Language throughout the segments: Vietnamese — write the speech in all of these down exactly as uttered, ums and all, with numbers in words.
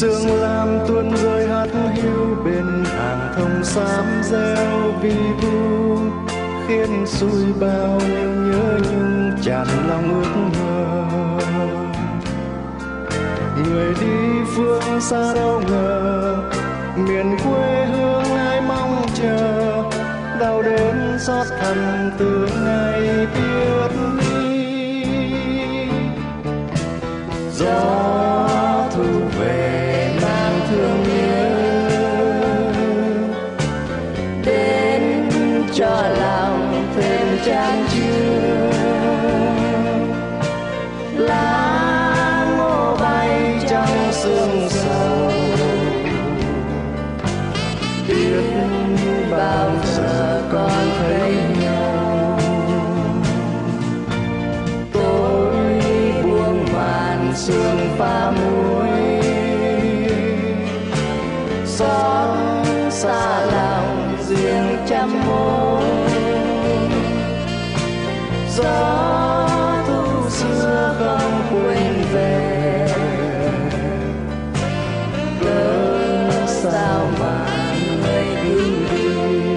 sương lam tuôn rơi hắt hiu bên hàng thông xám reo vi vu, khiến xuôi bao nhiêu nhớ nhung tràn lòng ước mơ. Người đi phương xa đâu ngờ, miền quê hương ai mong chờ, đau đớn xót thầm từ ngày biết đi. Gió thu về mang thương nhớ, đến cho lòng thêm chan chứa. Lá ngô bay trong sương sầu, biết bao giờ còn thấy nhau. Tối buông màn sương pha muối, xót xa lòng riêng trăm mối. Gió thu xưa không quên về, cớ sao mà người cứ đi.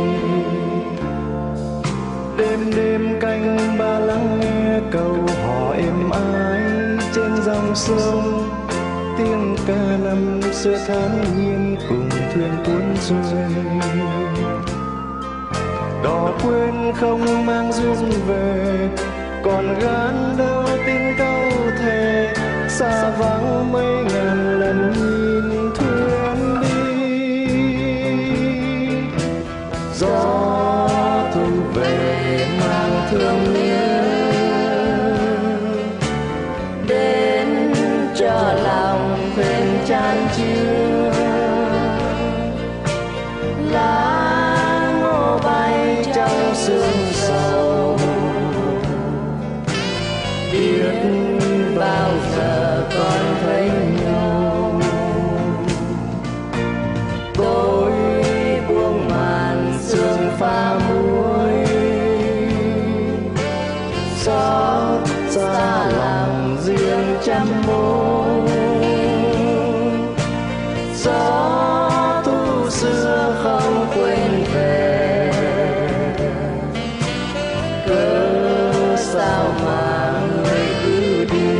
Đêm đêm canh ba lắng nghe câu hò êm ái trên dòng sông, tiếng ca năm xưa thản nhiên cùng thuyền cuốn xuôi. Đò quên không mang duyên về, còn gán đâu tiếng câu thề, xa vắng mấy ngàn lần nhìn thuyền đi. Gió thu về mang thương nhớ, đến cho lòng thêm chan chứa. Lá ngô bay trong sương sầu, biết bao giờ còn thấy nhau. Tối buông màn sương pha muối, xót xa lòng riêng trăm mối. Gió thu xưa không quên về, cớ sao mà người cứ đi.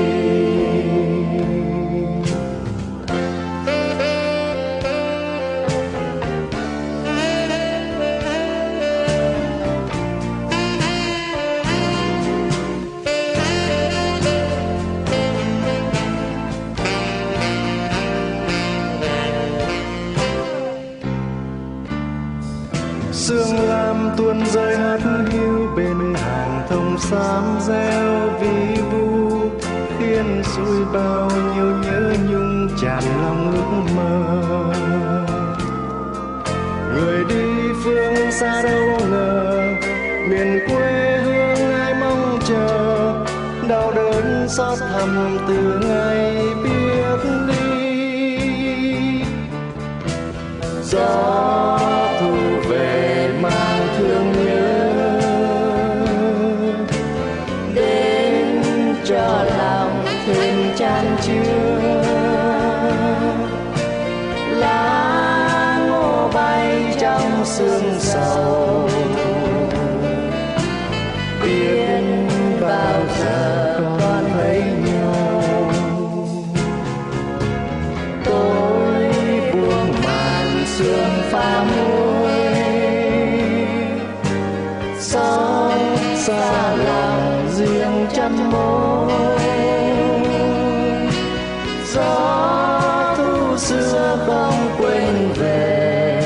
Sương lam tuôn rơi hắt hiu bên hàng thông xám reo vi vu, khiến xuôi bao nhiêu nhớ nhung tràn lòng ước mơ. Người đi phương xa đâu ngờ, miền quê hương ai mong chờ, đau đớn xót thầm từ ngày biết đi. Gió thu về mang thương nhớ, đến cho lòng thêm chan chứa. Lá ngô bay trong sương sầu, biết bao giờ còn thấy nhau. Tối buông màn sương pha muối, xót xa lòng riêng trăm mối. Gió thu xưa không quên về,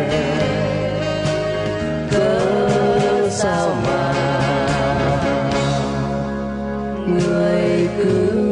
cớ sao mà người cứ